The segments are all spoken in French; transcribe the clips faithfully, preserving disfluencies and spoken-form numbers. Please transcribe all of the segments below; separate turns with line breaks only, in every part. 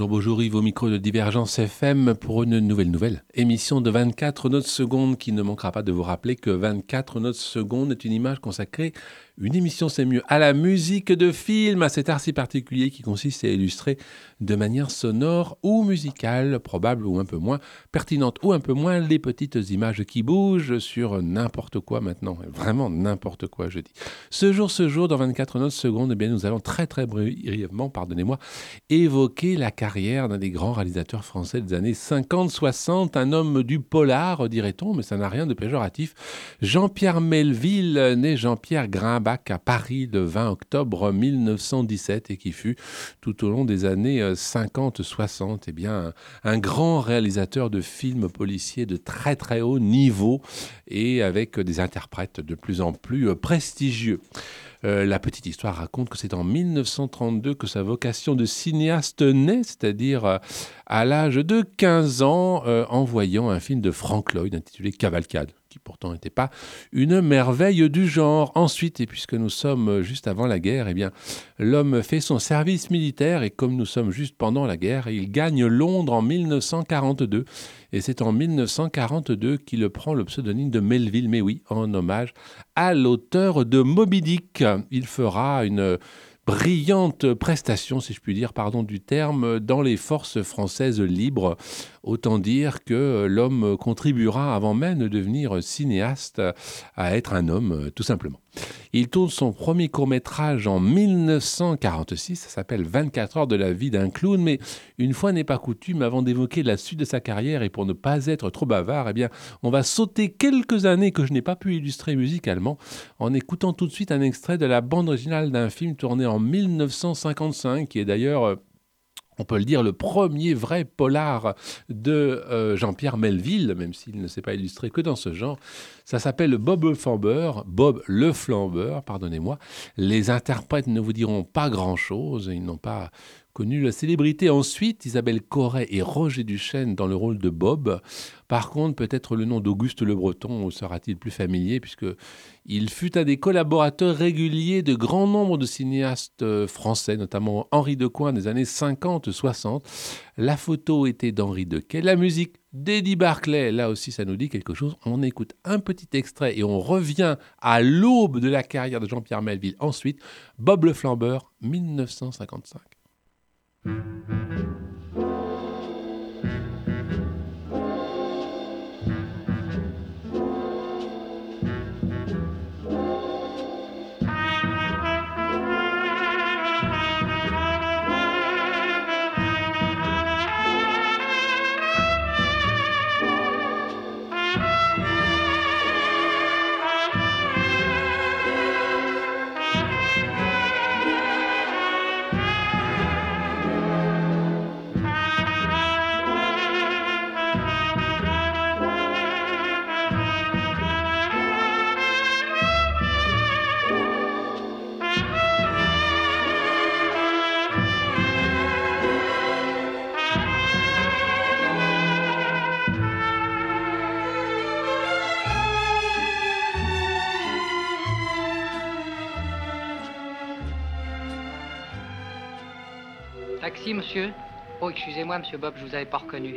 Bonjour, bonjour Yves au micro de Divergence F M pour une nouvelle nouvelle émission de vingt-quatre notes secondes qui ne manquera pas de vous rappeler que vingt-quatre notes secondes est une image consacrée, une émission c'est mieux, à la musique de film, à cet art si particulier qui consiste à illustrer de manière sonore ou musicale, probable ou un peu moins pertinente ou un peu moins, les petites images qui bougent sur n'importe quoi maintenant, vraiment n'importe quoi je dis. Ce jour, ce jour, dans vingt-quatre notes secondes, eh bien, nous allons très très brièvement, pardonnez-moi, évoquer la carrière d'un des grands réalisateurs français des années cinquante soixante, un homme du polar, dirait-on, mais ça n'a rien de péjoratif. Jean-Pierre Melville, né Jean-Pierre Grimbach à Paris le vingt octobre mille neuf cent dix-sept et qui fut tout au long des années cinquante soixante, eh bien, un, un grand réalisateur de films policiers de très très haut niveau et avec des interprètes de plus en plus prestigieux. Euh, la petite histoire raconte que c'est en mille neuf cent trente-deux que sa vocation de cinéaste naît, c'est-à-dire euh, à l'âge de quinze ans, euh, en voyant un film de Frank Lloyd intitulé Cavalcade, qui pourtant n'était pas une merveille du genre. Ensuite, et puisque nous sommes juste avant la guerre, eh bien, l'homme fait son service militaire et comme nous sommes juste pendant la guerre, il gagne Londres en mille neuf cent quarante-deux. Et c'est en mille neuf cent quarante-deux qu'il prend le pseudonyme de Melville, mais oui, en hommage à l'auteur de Moby Dick. Il fera une brillante prestation, si je puis dire, pardon du terme, dans les forces françaises libres. Autant dire que l'homme contribuera, avant même de devenir cinéaste, à être un homme, tout simplement. Il tourne son premier court-métrage en mille neuf cent quarante-six, ça s'appelle vingt-quatre heures de la vie d'un clown, mais une fois n'est pas coutume, avant d'évoquer la suite de sa carrière et pour ne pas être trop bavard, eh bien, on va sauter quelques années que je n'ai pas pu illustrer musicalement en écoutant tout de suite un extrait de la bande originale d'un film tourné en mille neuf cent cinquante-cinq, qui est d'ailleurs... on peut le dire, le premier vrai polar de euh, Jean-Pierre Melville, même s'il ne s'est pas illustré que dans ce genre. Ça s'appelle Bob le Flambeur, Bob le Flambeur, pardonnez-moi. Les interprètes ne vous diront pas grand-chose, ils n'ont pas connu la célébrité. Ensuite, Isabelle Corret et Roger Duchesne dans le rôle de Bob. Par contre, peut-être le nom d'Auguste Le Breton sera-t-il plus familier, puisqu'il fut un des collaborateurs réguliers de grand nombre de cinéastes français, notamment Henri Decoing des années cinquante soixante. La photo était d'Henri Dequet, la musique d'Eddie Barclay. Là aussi, ça nous dit quelque chose. On écoute un petit extrait et on revient à l'aube de la carrière de Jean-Pierre Melville. Ensuite, Bob le Flambeur, mille neuf cent cinquante-cinq.
Taxi, monsieur? Oh, excusez-moi, monsieur Bob, je vous avais pas reconnu.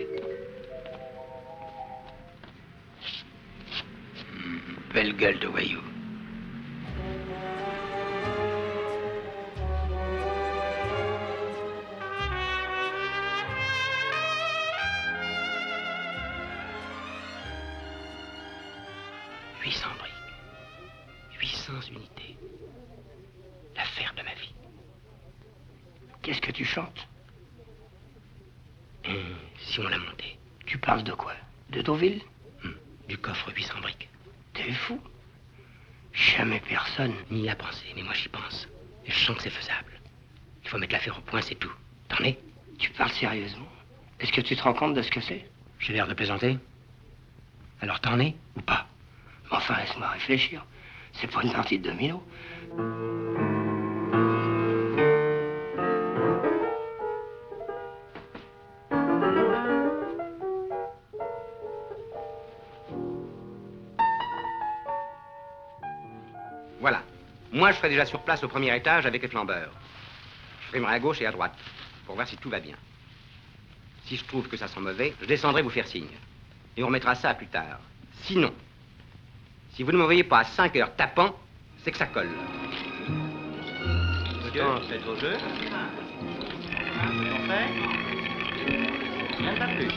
Mmh, belle gueule de voyou. huit cents briques. huit cents unités. L'affaire de ma vie. Qu'est-ce que tu chantes? Mmh, si on l'a monté. Tu parles de quoi? De Deauville? Mmh, du coffre huit cents briques. T'es fou? Jamais personne n'y a pensé, mais moi j'y pense. Et je sens que c'est faisable. Il faut mettre l'affaire au point, c'est tout. T'en es? Tu parles sérieusement? Est-ce que tu te rends compte de ce que c'est? J'ai l'air de plaisanter. Alors t'en es ou pas? Enfin, laisse-moi réfléchir. C'est pas une partie de domino.
Voilà. Moi, je serai déjà sur place au premier étage avec les flambeurs. Je frimerai à gauche et à droite pour voir si tout va bien. Si je trouve que ça sent mauvais, je descendrai vous faire signe. Et on remettra ça à plus tard. Sinon, si vous ne m'envoyez pas à cinq heures tapant, c'est que ça colle.
Monsieur, faites vos jeux. On fait. Rien pas plus.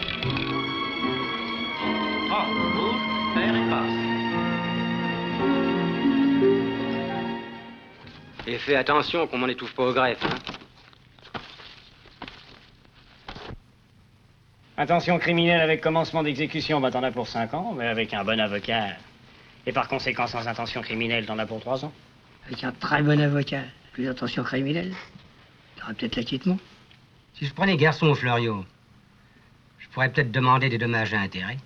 Oh, rouge, vert et passe.
Et fais attention qu'on m'en étouffe pas au greffe, hein.
Intention criminelle avec commencement d'exécution, bah t'en as pour cinq ans, mais avec un bon avocat. Et par conséquent, sans intention criminelle, t'en as pour trois ans.
Avec un très bon avocat, plus d'intention criminelle, t'auras peut-être l'acquittement.
Si je prenais garçon Fleuriot, je pourrais peut-être demander des dommages à intérêt.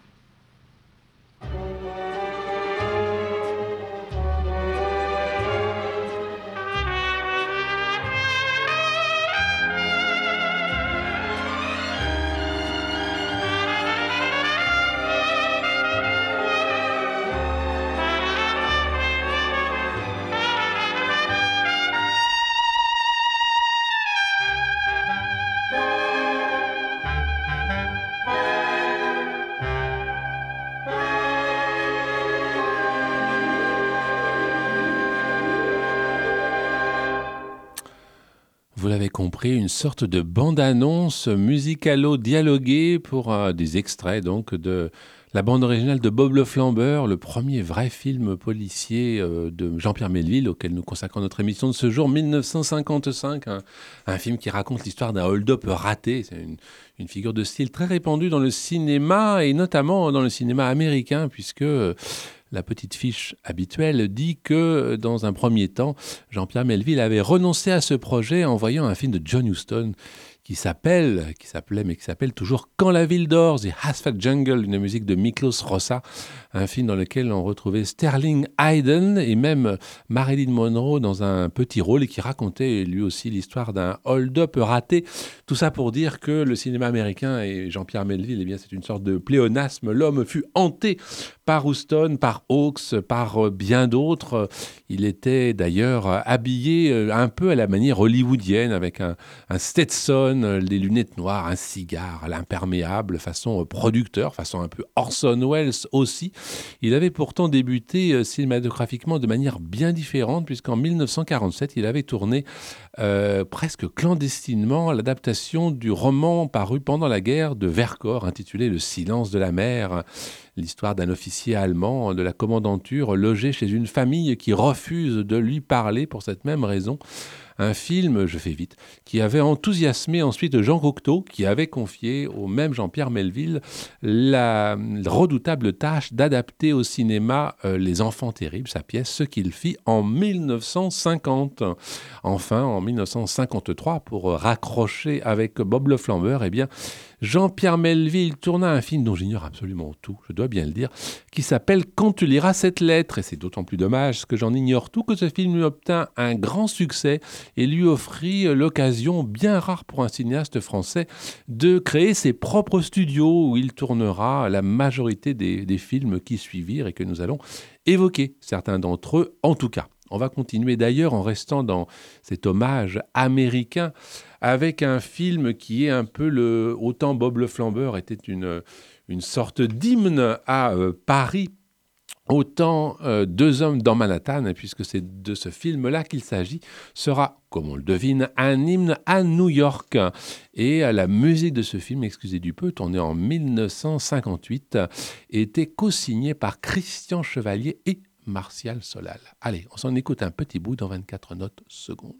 Vous l'avez compris, une sorte de bande-annonce musicalo-dialoguée pour euh, des extraits donc de la bande originale de Bob le Flambeur, le premier vrai film policier euh, de Jean-Pierre Melville auquel nous consacrons notre émission de ce jour, mille neuf cent cinquante-cinq, un, un film qui raconte l'histoire d'un hold-up raté. C'est une, une figure de style très répandue dans le cinéma et notamment dans le cinéma américain puisque euh, la petite fiche habituelle dit que, dans un premier temps, Jean-Pierre Melville avait renoncé à ce projet en voyant un film de John Huston qui s'appelle, qui s'appelait, mais qui s'appelle toujours Quand la ville dort, The Asphalt Jungle, une musique de Miklos Rossa, un film dans lequel on retrouvait Sterling Hayden et même Marilyn Monroe dans un petit rôle et qui racontait lui aussi l'histoire d'un hold-up raté. Tout ça pour dire que le cinéma américain et Jean-Pierre Melville, eh bien, c'est une sorte de pléonasme. L'homme fut hanté par Huston, par Hawks, par bien d'autres. Il était d'ailleurs habillé un peu à la manière hollywoodienne avec un, un Stetson, les lunettes noires, un cigare, l'imperméable, façon producteur, façon un peu Orson Welles aussi. Il avait pourtant débuté cinématographiquement de manière bien différente puisqu'en mille neuf cent quarante-sept, il avait tourné euh, presque clandestinement l'adaptation du roman paru pendant la guerre de Vercors intitulé Le silence de la mer. L'histoire d'un officier allemand de la commandanture logé chez une famille qui refuse de lui parler pour cette même raison. Un film, je fais vite, qui avait enthousiasmé ensuite Jean Cocteau, qui avait confié au même Jean-Pierre Melville la redoutable tâche d'adapter au cinéma euh, Les Enfants Terribles, sa pièce, ce qu'il fit en mille neuf cent cinquante. Enfin, en mille neuf cent cinquante-trois, pour raccrocher avec Bob le Flambeur, eh bien, Jean-Pierre Melville tourna un film dont j'ignore absolument tout, je dois bien le dire, qui s'appelle « Quand tu liras cette lettre ». Et c'est d'autant plus dommage que j'en ignore tout que ce film lui obtint un grand succès et lui offrit l'occasion bien rare pour un cinéaste français de créer ses propres studios où il tournera la majorité des, des films qui suivirent et que nous allons évoquer, certains d'entre eux en tout cas. On va continuer d'ailleurs en restant dans cet hommage américain avec un film qui est un peu le... Autant Bob le Flambeur était une, une sorte d'hymne à euh, Paris, autant euh, Deux hommes dans Manhattan, puisque c'est de ce film-là qu'il s'agit, sera, comme on le devine, un hymne à New York. Et la musique de ce film, excusez du peu, tourné en mille neuf cent cinquante-huit, était co-signée par Christian Chevalier et Martial Solal. Allez, on s'en écoute un petit bout dans vingt-quatre notes secondes.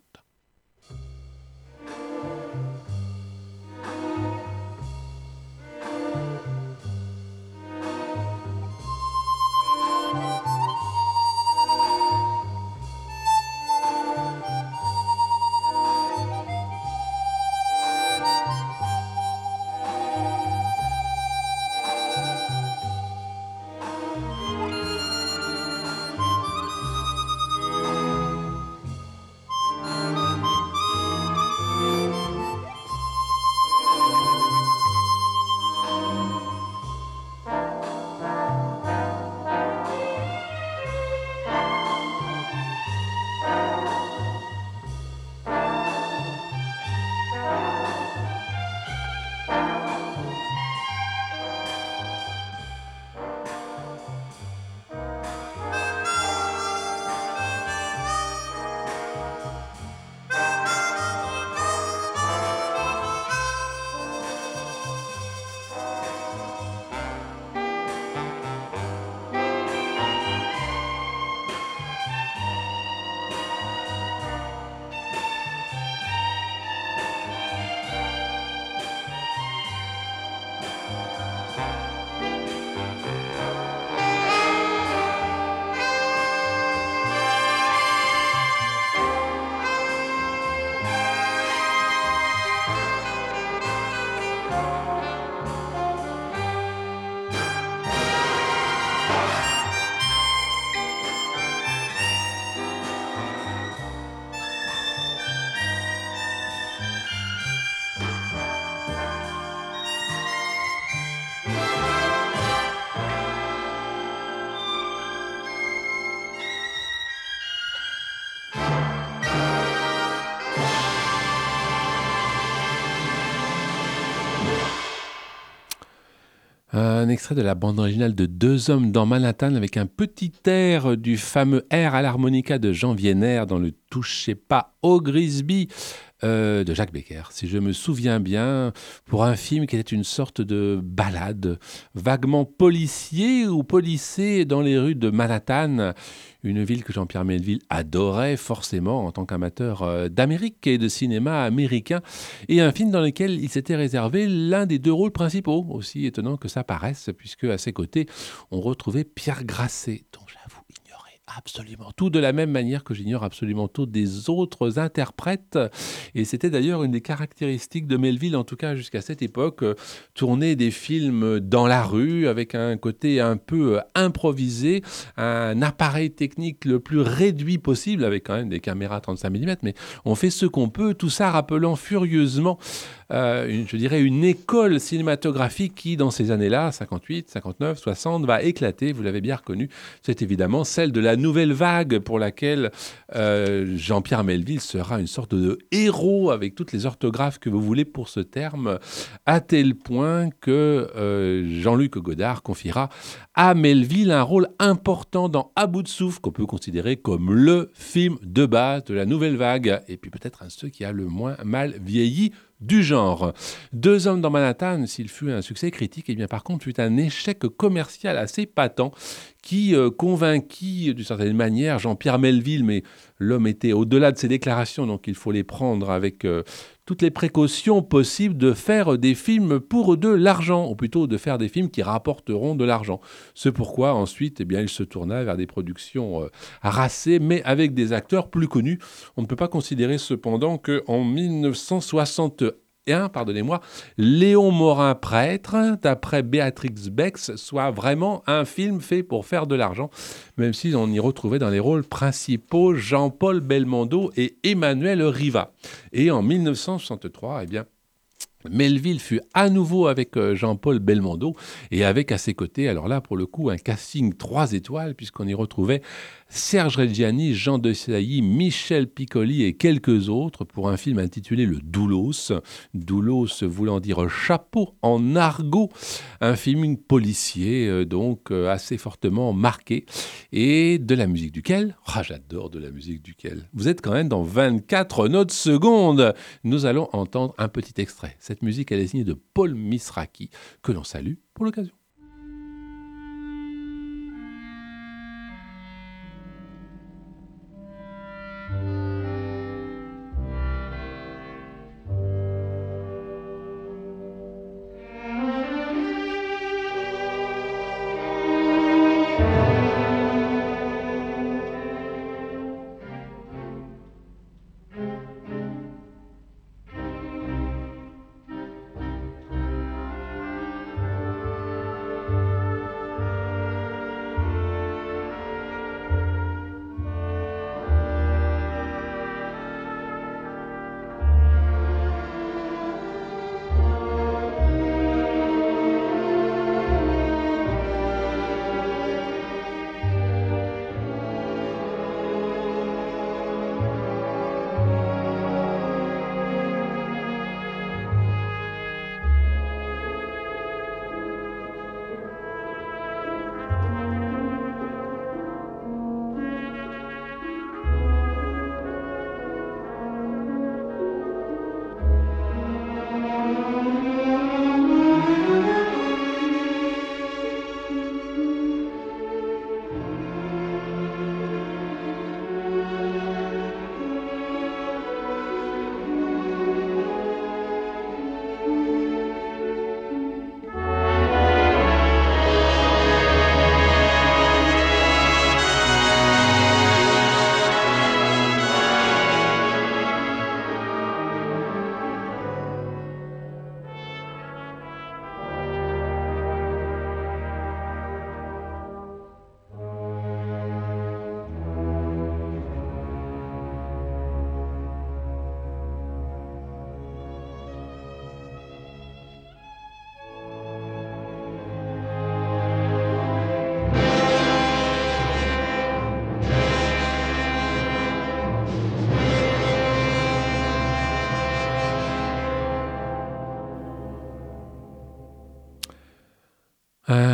extrait de la bande originale de Deux hommes dans Manhattan avec un petit air du fameux air à l'harmonica de Jean Vienner dans le Touchez pas au Grisby euh, de Jacques Becker, si je me souviens bien, pour un film qui était une sorte de ballade vaguement policier ou policé dans les rues de Manhattan, une ville que Jean-Pierre Melville adorait forcément en tant qu'amateur euh, d'Amérique et de cinéma américain, et un film dans lequel il s'était réservé l'un des deux rôles principaux, aussi étonnant que ça paraisse, puisque à ses côtés, on retrouvait Pierre Grasset, dont j'avoue ignorer absolument tout, de la même manière que j'ignore absolument tout des autres interprètes. Et c'était d'ailleurs une des caractéristiques de Melville, en tout cas jusqu'à cette époque, euh, tourner des films dans la rue avec un côté un peu euh, improvisé, un appareil technique le plus réduit possible, avec quand même des caméras trente-cinq millimètres, mais on fait ce qu'on peut, tout ça rappelant furieusement Euh, une, je dirais une école cinématographique qui, dans ces années-là, cinquante-huit, cinquante-neuf, soixante, va éclater, vous l'avez bien reconnu. C'est évidemment celle de la nouvelle vague pour laquelle euh, Jean-Pierre Melville sera une sorte de héros, avec toutes les orthographes que vous voulez pour ce terme, à tel point que euh, Jean-Luc Godard confiera à Melville un rôle important dans À bout de souffle, qu'on peut considérer comme le film de base de la nouvelle vague, et puis peut-être un de ceux qui a le moins mal vieilli du genre. Deux hommes dans Manhattan, s'il fut un succès critique, et bien par contre fut un échec commercial assez patent qui euh, convainquit d'une certaine manière Jean-Pierre Melville, mais l'homme était au-delà de ses déclarations, donc il faut les prendre avec euh, toutes les précautions possibles, de faire des films pour de l'argent, ou plutôt de faire des films qui rapporteront de l'argent. C'est pourquoi ensuite, eh bien, il se tourna vers des productions euh, racées, mais avec des acteurs plus connus. On ne peut pas considérer cependant qu'en dix-neuf cent soixante-un, pardonnez-moi, Léon Morin prêtre, d'après Béatrix Bex, soit vraiment un film fait pour faire de l'argent, même si on y retrouvait dans les rôles principaux Jean-Paul Belmondo et Emmanuel Riva. Et en dix-neuf cent soixante-trois, eh bien, Melville fut à nouveau avec Jean-Paul Belmondo et avec à ses côtés, alors là pour le coup, un casting trois étoiles puisqu'on y retrouvait Serge Reggiani, Jean Desailly, Michel Piccoli et quelques autres pour un film intitulé Le Doulos. Doulos voulant dire chapeau en argot, un film policier euh, donc euh, assez fortement marqué et de la musique duquel, ah j'adore de la musique duquel, vous êtes quand même dans vingt-quatre notes secondes. Nous allons entendre un petit extrait. Cette musique elle est signée de Paul Misraki que l'on salue pour l'occasion.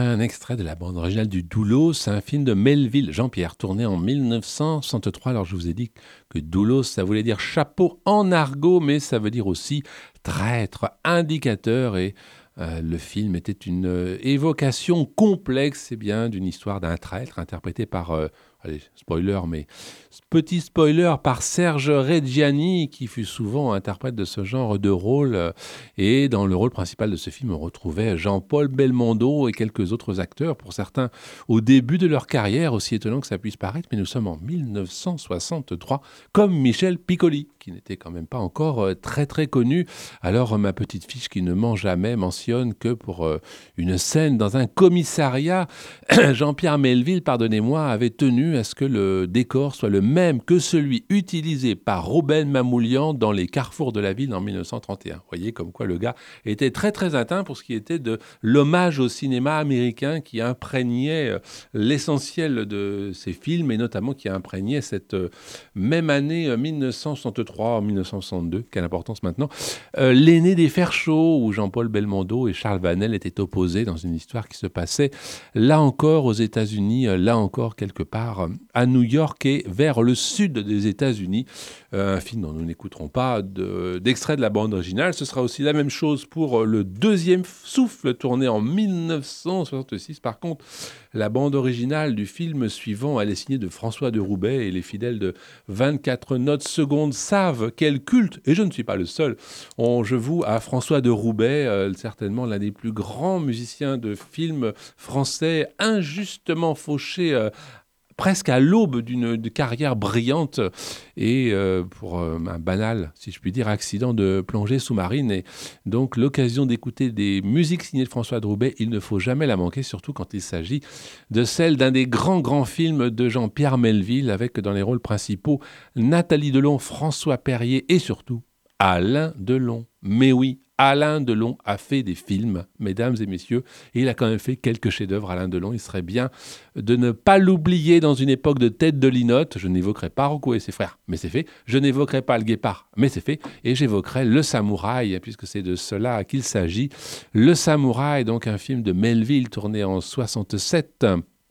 un extrait de la bande originale du Doulos, c'est un film de Melville Jean-Pierre, tourné en mille neuf cent soixante-trois. Alors je vous ai dit que Doulos, ça voulait dire chapeau en argot, mais ça veut dire aussi traître, indicateur, et euh, le film était une euh, évocation complexe, eh bien, d'une histoire d'un traître interprété par, euh, allez, spoiler, mais petit spoiler, par Serge Reggiani, qui fut souvent interprète de ce genre de rôle. Et dans le rôle principal de ce film, on retrouvait Jean-Paul Belmondo et quelques autres acteurs, pour certains au début de leur carrière, aussi étonnant que ça puisse paraître, mais nous sommes en mille neuf cent soixante-trois, comme Michel Piccoli, qui n'était quand même pas encore euh, très très connu. Alors ma petite fiche qui ne ment jamais mentionne que pour euh, une scène dans un commissariat, Jean-Pierre Melville, pardonnez-moi, avait tenu à ce que le décor soit le même que celui utilisé par Robben Mamoulian dans les carrefours de la ville en mille neuf cent trente et un. Vous voyez comme quoi le gars était très très atteint pour ce qui était de l'hommage au cinéma américain qui imprégnait euh, l'essentiel de ces films, et notamment qui imprégnait cette euh, même année euh, mille neuf cent soixante-trois, mille neuf cent soixante-deux, quelle importance maintenant, euh, l'aîné des fers chauds, où Jean-Paul Belmondo et Charles Vanel étaient opposés dans une histoire qui se passait là encore aux États-Unis, euh, là encore quelque part euh, à New York et vers le sud des États-Unis. Euh, un film dont nous n'écouterons pas de, d'extrait de la bande originale. Ce sera aussi la même chose pour le deuxième souffle, tourné en mille neuf cent soixante-six. Par contre, la bande originale du film suivant, elle est signée de François de Roubaix, et les fidèles de vingt-quatre notes secondes savent quel culte, et je ne suis pas le seul, on, je voue à François de Roubaix, euh, certainement l'un des plus grands musiciens de films français, injustement fauché euh, presque à l'aube d'une de carrière brillante, et euh, pour euh, un banal, si je puis dire, accident de plongée sous-marine. Et donc l'occasion d'écouter des musiques signées de François de Roubaix, il ne faut jamais la manquer, surtout quand il s'agit de celle d'un des grands grands films de Jean-Pierre Melville, avec dans les rôles principaux Nathalie Delon, François Perrier et surtout Alain Delon. Mais oui, Alain Delon a fait des films, mesdames et messieurs, et il a quand même fait quelques chefs-d'œuvre. Alain Delon, il serait bien de ne pas l'oublier dans une époque de tête de linotte. Je n'évoquerai pas Rocco et ses frères, mais c'est fait. Je n'évoquerai pas le Guépard, mais c'est fait. Et j'évoquerai Le Samouraï, puisque c'est de cela qu'il s'agit. Le Samouraï, donc un film de Melville tourné en soixante-sept,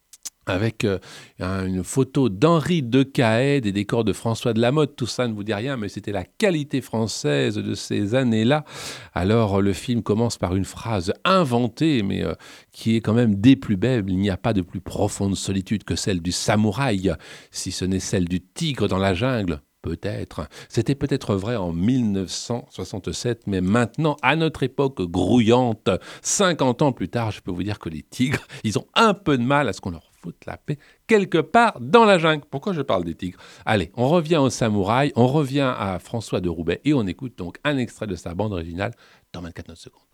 avec euh, un, une photo d'Henri Decaë, des décors de François de Lamotte. Tout ça ne vous dit rien, mais c'était la qualité française de ces années-là. Alors, le film commence par une phrase inventée, mais euh, qui est quand même des plus belles. Il n'y a pas de plus profonde solitude que celle du samouraï, si ce n'est celle du tigre dans la jungle. Peut-être. C'était peut-être vrai en mille neuf cent soixante-sept, mais maintenant, à notre époque grouillante, cinquante ans plus tard, je peux vous dire que les tigres, ils ont un peu de mal à ce qu'on leur foute la paix quelque part dans la jungle. Pourquoi je parle des tigres ? Allez, on revient au samouraï, on revient à François de Roubaix, et on écoute donc un extrait de sa bande originale dans vingt-quatre notes secondes.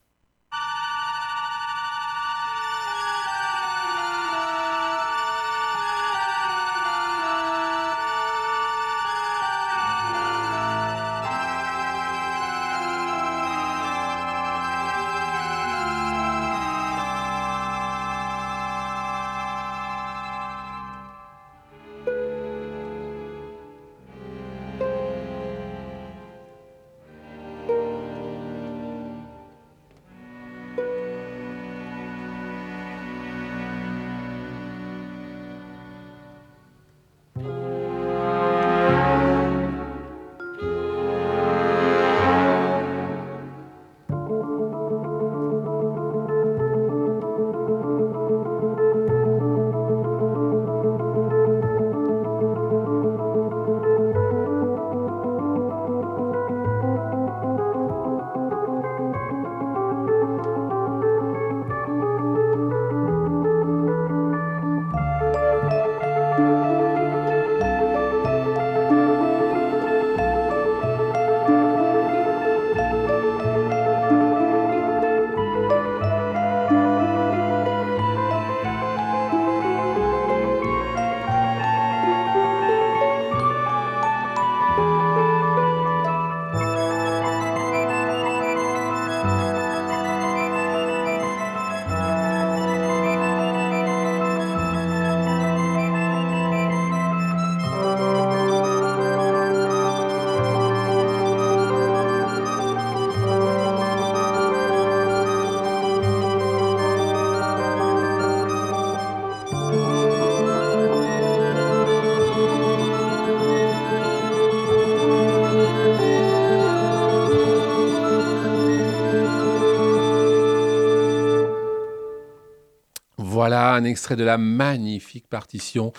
Voilà un extrait de la magnifique partition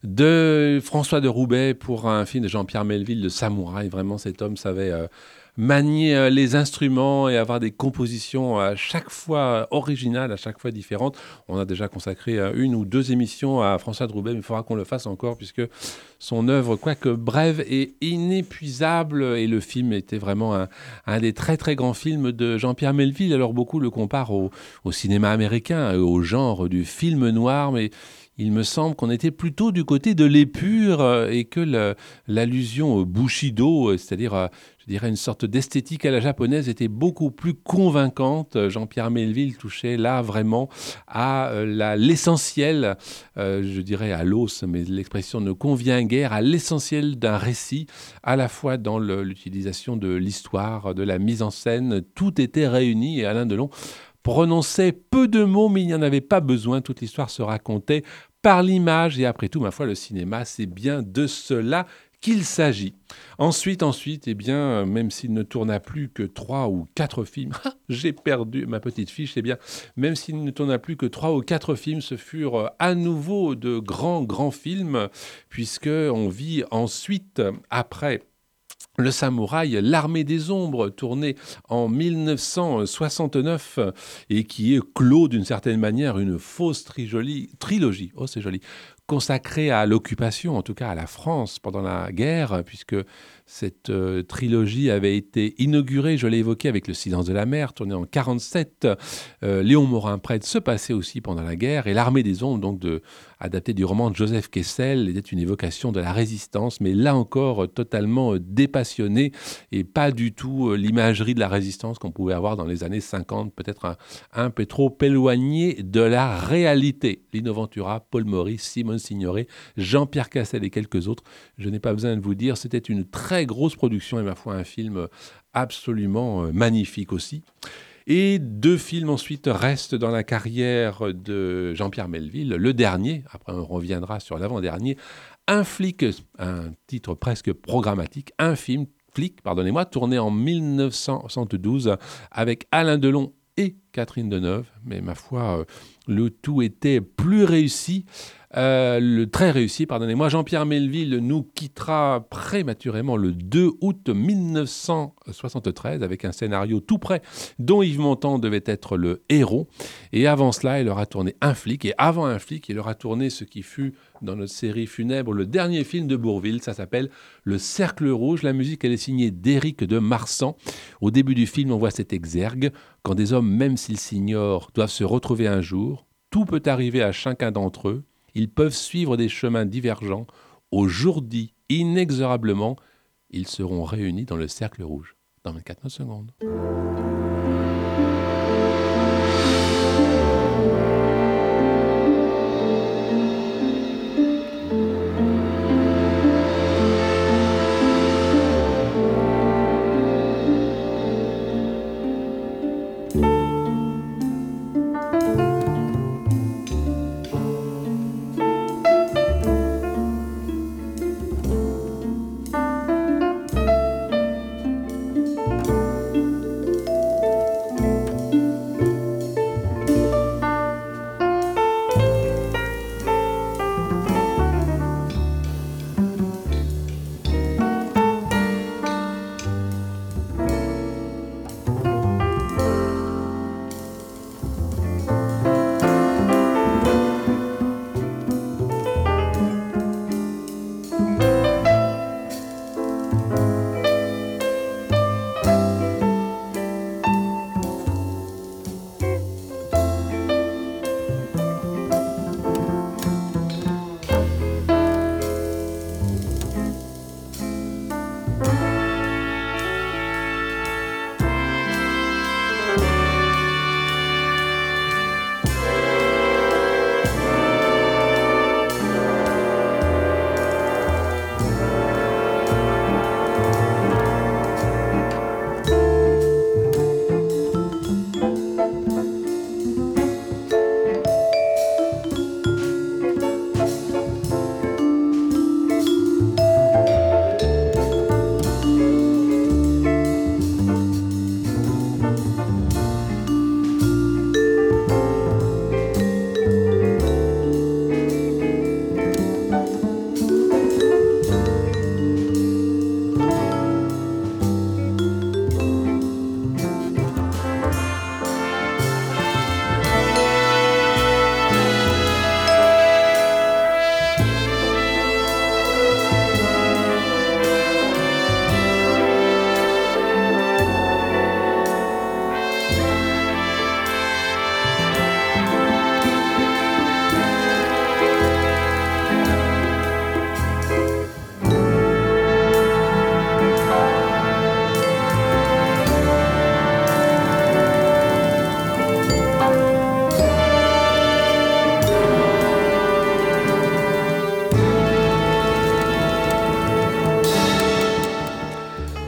de François de Roubaix pour un film de Jean-Pierre Melville, de Samouraï. Vraiment, cet homme savait euh, manier euh, les instruments et avoir des compositions à chaque fois originales, à chaque fois différentes. On a déjà consacré euh, une ou deux émissions à François de Roubaix, mais il faudra qu'on le fasse encore puisque son œuvre, quoique brève, est inépuisable et le film était vraiment un, un des très très grands films de Jean-Pierre Melville. Alors beaucoup le comparent au, au cinéma américain, au genre du film noir, mais il me semble qu'on était plutôt du côté de l'épure euh, et que le, l'allusion au Bushido, euh, c'est-à-dire, euh, je dirais, une sorte d'esthétique à la japonaise, était beaucoup plus convaincante. Jean-Pierre Melville touchait là vraiment à euh, la, l'essentiel, euh, je dirais à l'os, mais l'expression ne convient guère, à l'essentiel d'un récit, à la fois dans le, l'utilisation de l'histoire, de la mise en scène. Tout était réuni et Alain Delon prononçait peu de mots, mais il n'y en avait pas besoin. Toute l'histoire se racontait par l'image. Et après tout, ma foi, le cinéma, c'est bien de cela qu'il s'agit. Ensuite, ensuite, eh bien, même s'il ne tourna plus que trois ou quatre films, j'ai perdu ma petite fiche, eh bien, même s'il ne tourna plus que trois ou quatre films, ce furent à nouveau de grands, grands films, puisqu'on vit ensuite, après Le Samouraï, L'Armée des Ombres, tourné en mille neuf cent soixante-neuf et qui est clos d'une certaine manière une fausse trilogie, trilogie, oh c'est joli, consacrée à l'occupation, en tout cas à la France pendant la guerre, puisque cette euh, trilogie avait été inaugurée, je l'ai évoqué, avec Le Silence de la mer, tourné en mille neuf cent quarante-sept. Euh, Léon Morin-Prêtre se passait aussi pendant la guerre, et L'Armée des Ombres, donc de, adapté du roman de Joseph Kessel, était une évocation de la résistance, mais là encore totalement dépassionnée, et pas du tout euh, l'imagerie de la résistance qu'on pouvait avoir dans les années cinquante, peut-être un, un peu trop éloigné de la réalité. Lino Ventura, Paul Maurice, Simone Signoret, Jean-Pierre Cassel et quelques autres. Je n'ai pas besoin de vous dire, c'était une très grosse production et ma foi un film absolument magnifique aussi. Et deux films ensuite restent dans la carrière de Jean-Pierre Melville. Le dernier, après on reviendra sur l'avant-dernier, Un flic, un titre presque programmatique, un film, flic, pardonnez-moi, tourné en mille neuf cent soixante-douze avec Alain Delon et Catherine Deneuve. Mais ma foi, le tout était plus réussi. Euh, le très réussi, pardonnez-moi, Jean-Pierre Melville nous quittera prématurément le deux août mille neuf cent soixante-treize avec un scénario tout prêt dont Yves Montand devait être le héros. Et avant cela, il aura tourné Un flic. Et avant Un flic, il aura tourné ce qui fut dans notre série funèbre le dernier film de Bourvil. Ça s'appelle Le Cercle Rouge. La musique, elle est signée d'Éric de Marsan. Au début du film, on voit cet exergue. Quand des hommes, même s'ils s'ignorent, doivent se retrouver un jour, tout peut arriver à chacun d'entre eux. Ils peuvent suivre des chemins divergents. Au jour dit, inexorablement, ils seront réunis dans le cercle rouge. Dans vingt-quatre secondes.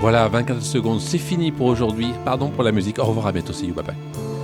Voilà, vingt-quatre secondes, c'est fini pour aujourd'hui. Pardon pour la musique. Au revoir, à bientôt, see you, bye bye.